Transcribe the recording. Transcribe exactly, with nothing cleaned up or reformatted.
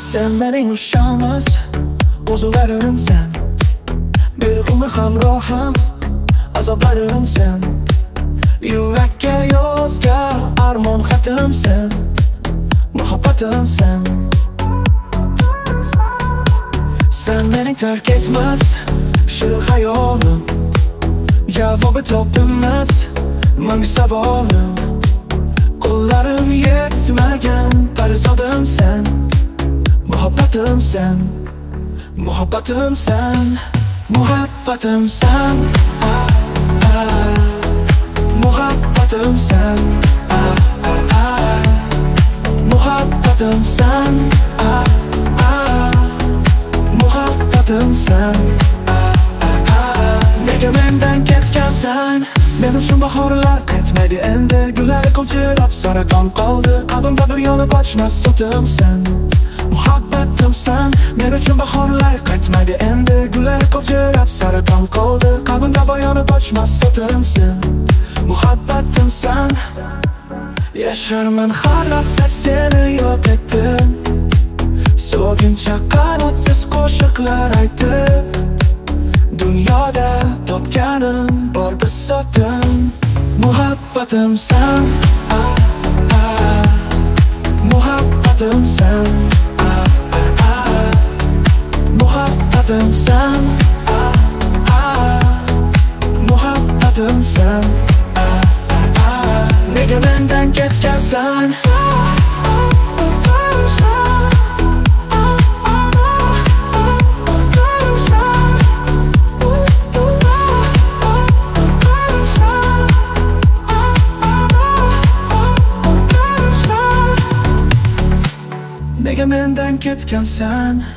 Sen mening ushamiz, o'zularimsan. Bir umr hamrohim, azoblarimsan. Yurakka yozgan armon xatimsan, muhabbatimsan. Sen mening tark etmas shirin hayolim, javobi topilmas mangu savolim. Qo'llarim yetmagan farzodimsan, muhabbatimsan, muhabbatimsan, muhabbatimsan, ah, ah. Muhabbatimsan, ah, ah, ah. Muhabbatimsan, ah, ah. Muhabbatimsan, ah, ah, ah. Nega mendan ketgansan? Men uchun bahorlar qaytmaydi endi. Gullar qovjirab saraton qoldi. Qalbimda bir yonib ochmas sotimsan, muhabbatimsan. Men uchun bahorlar qaytmaydi endi. Gullar qovjirab saraton qoldi. Qalbimda yonib ochmas sotimsan, muhabbatimsan. Yasharman har lahza seni yod etib, so'kincha qanotsiz qo'shiqlar aytib. Dunyoda topganim bor bisotim, muhabbatimsan, ah, ah. Muhabbatimsan, ah, ah. Muhabbatimsan, ah, ah. Muhabbatimsan, ah, ah. Nega mendan ketgansan? Nega mendan ketgansan?